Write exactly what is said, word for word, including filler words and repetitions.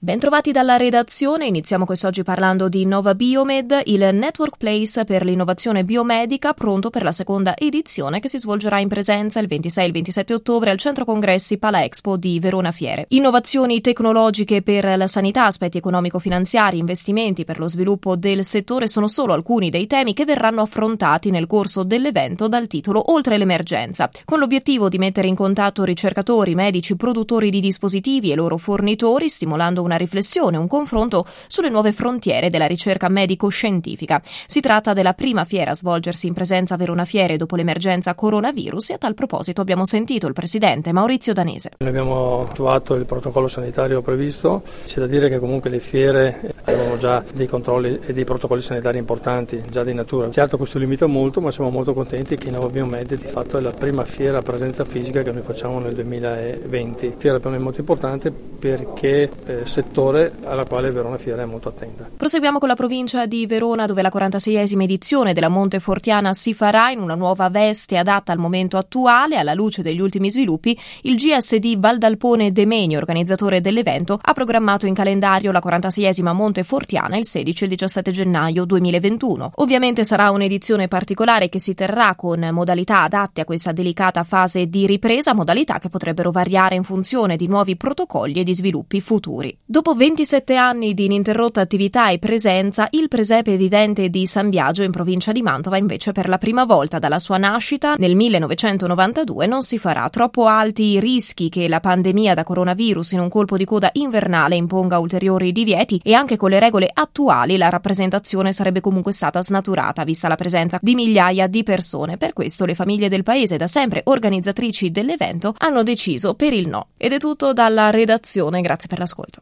Bentrovati dalla redazione, iniziamo quest'oggi parlando di Nova Biomed, il network place per l'innovazione biomedica pronto per la seconda edizione che si svolgerà in presenza il ventisei e il ventisette ottobre al Centro Congressi Pala Expo di Verona Fiere. Innovazioni tecnologiche per la sanità, aspetti economico-finanziari, investimenti per lo sviluppo del settore sono solo alcuni dei temi che verranno affrontati nel corso dell'evento dal titolo Oltre l'emergenza, con l'obiettivo di mettere in contatto ricercatori, medici, produttori di dispositivi e loro fornitori, stimolando una riflessione, un confronto sulle nuove frontiere della ricerca medico-scientifica. Si tratta della prima fiera a svolgersi in presenza a Verona Fiere dopo l'emergenza coronavirus e a tal proposito abbiamo sentito il presidente Maurizio Danese. Noi abbiamo attuato il protocollo sanitario previsto, c'è da dire che comunque le fiere avevano già dei controlli e dei protocolli sanitari importanti, già di natura. Certo questo limita molto, ma siamo molto contenti che Nova Biomed di fatto è la prima fiera a presenza fisica che noi facciamo nel duemilaventi. Fiera per noi molto importante perché eh, settore alla quale Verona Fiera è molto attenta. Proseguiamo con la provincia di Verona, dove la quarantaseiesima edizione della Montefortiana si farà in una nuova veste adatta al momento attuale. Alla luce degli ultimi sviluppi, il G S D Valdalpone Demenio, organizzatore dell'evento, ha programmato in calendario la quarantaseiesima Montefortiana il sedici e il diciassette gennaio duemilaventuno. Ovviamente sarà un'edizione particolare che si terrà con modalità adatte a questa delicata fase di ripresa, modalità che potrebbero variare in funzione di nuovi protocolli e di sviluppi futuri. Dopo ventisette anni di ininterrotta attività e presenza, il presepe vivente di San Biagio in provincia di Mantova invece per la prima volta dalla sua nascita nel millenovecentonovantadue non si farà. Troppo alti i rischi che la pandemia da coronavirus in un colpo di coda invernale imponga ulteriori divieti e anche con le regole attuali la rappresentazione sarebbe comunque stata snaturata vista la presenza di migliaia di persone. Per questo le famiglie del paese, da sempre organizzatrici dell'evento, hanno deciso per il no. Ed è tutto dalla redazione, grazie per l'ascolto.